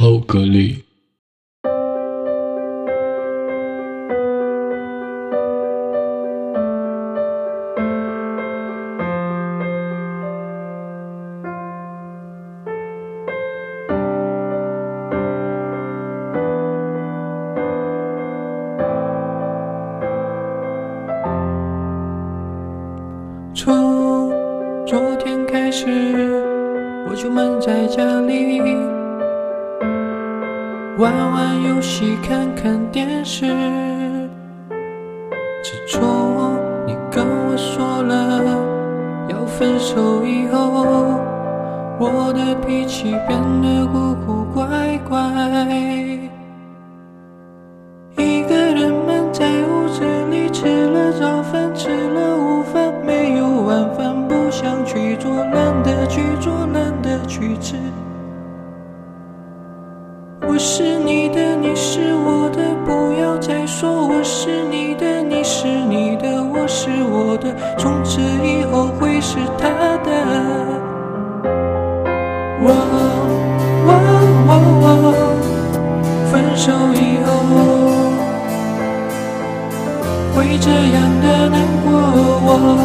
后隔离。 从昨天开始，我就闷在家里，玩玩游戏，看看电视。自从你跟我说了要分手以后，我的脾气变得古古怪怪。一个人闷在屋子里，吃了早饭，吃了午饭，没有晚饭，不想去做，懒得去做，懒得去吃。我是你的，你是我的，不要再说我是你的，你是你的，我是我的，从此以后会是他的。分手以后会这样的难过，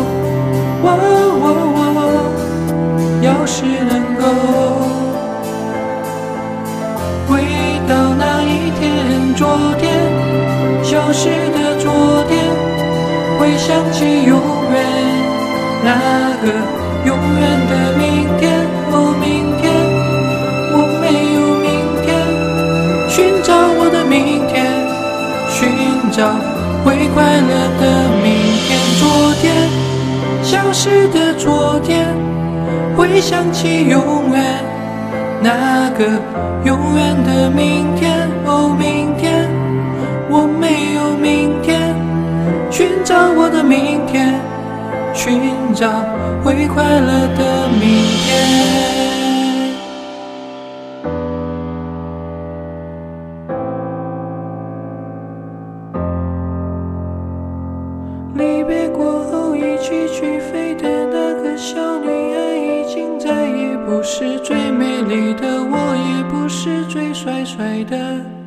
要是能够回到那一天，昨天消失的昨天，会想起永远那个永远的明天。哦，明天我没有明天，寻找我的明天，寻找会快乐的明天。昨天消失的昨天，会想起永远那个永远的明天。哦，明天我没有明天，寻找我的明天，寻找会快乐的明天。离别过后一起去飞的那个小女孩，已经再也不是最美丽的，我也不是最帅帅的。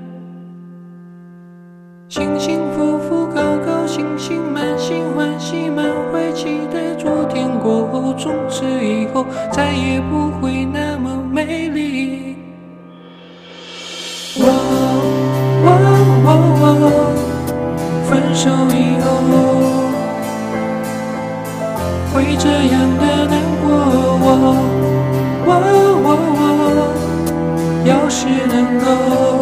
幸幸福福高高兴兴，满心欢喜满怀期待，昨天过后从此以后再也不会那么美丽。分手以后会这样的难过，要是能够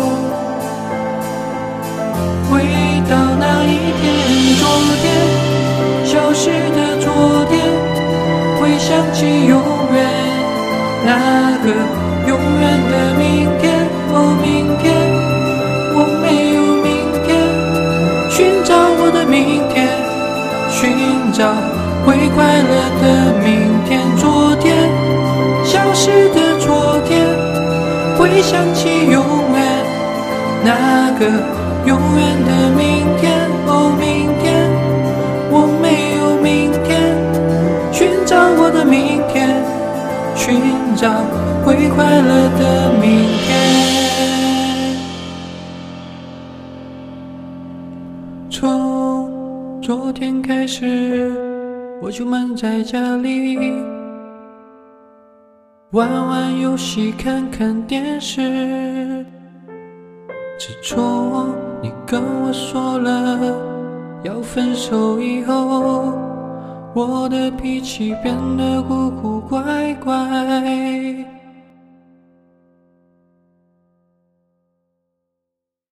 回到那一天，昨天消失的昨天，会想起永远那个永远的明天。哦，明天我没有明天，寻找我的明天，寻找会快乐的明天。昨天消失的昨天，会想起永远那个永远的明天。哦，明天我没有明天，寻找我的明天，寻找会快乐的明天。从昨天开始，我就闷在家里，玩玩游戏，看看电视。自从你跟我说了要分手以后，我的脾气变得古古怪怪。